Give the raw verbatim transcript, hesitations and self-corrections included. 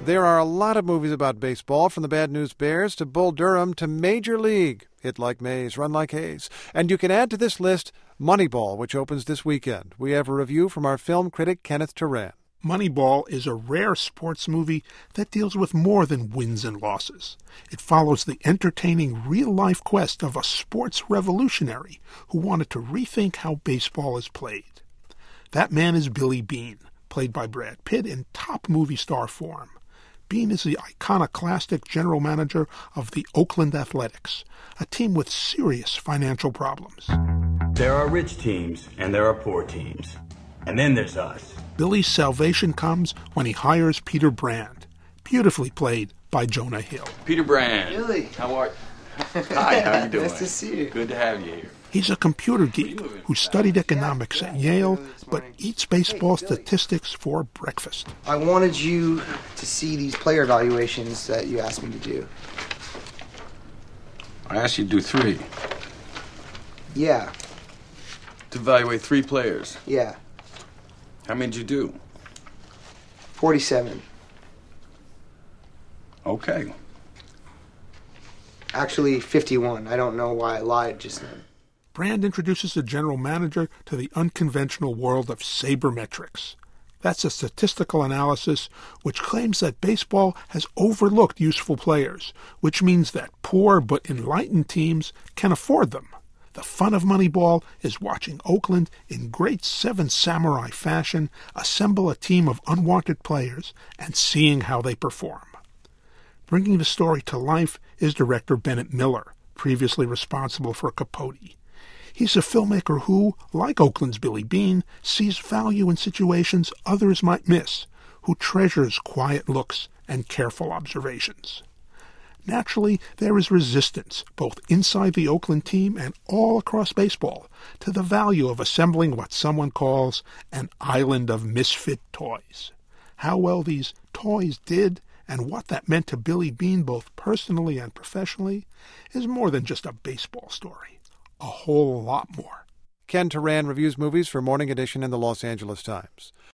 There are a lot of movies about baseball, from the Bad News Bears to Bull Durham to Major League, Hit Like Mays, Run Like Hayes. And you can add to this list Moneyball, which opens this weekend. We have a review from our film critic Kenneth Turan. Moneyball is a rare sports movie that deals with more than wins and losses. It follows the entertaining real-life quest of a sports revolutionary who wanted to rethink how baseball is played. That man is Billy Beane, played by Brad Pitt in top movie star form. Beane is the iconoclastic general manager of the Oakland Athletics, a team with serious financial problems. There are rich teams and there are poor teams. And then there's us. Billy's salvation comes when he hires Peter Brand, beautifully played by Jonah Hill. Peter Brand. Billy. How are you? Hi, how you doing? Nice to see you. Good to have you here. He's a computer geek who studied economics at Yale, but eats baseball statistics for breakfast. I wanted you to see these player evaluations that you asked me to do. I asked you to do three. Yeah, To evaluate three players. yeah. How many did you do? forty-seven. Okay. Actually, fifty-one. I don't know why I lied just then. Brand introduces the general manager to the unconventional world of sabermetrics. That's a statistical analysis which claims that baseball has overlooked useful players, which means that poor but enlightened teams can afford them. The fun of Moneyball is watching Oakland, in great Seven Samurai fashion, assemble a team of unwanted players and seeing how they perform. Bringing the story to life is director Bennett Miller, previously responsible for Capote. He's a filmmaker who, like Oakland's Billy Beane, sees value in situations others might miss, who treasures quiet looks and careful observations. Naturally, there is resistance, both inside the Oakland team and all across baseball, to the value of assembling what someone calls an island of misfit toys. How well these toys did and what that meant to Billy Beane both personally and professionally is more than just a baseball story. A whole lot more. Ken Turan reviews movies for Morning Edition and the Los Angeles Times.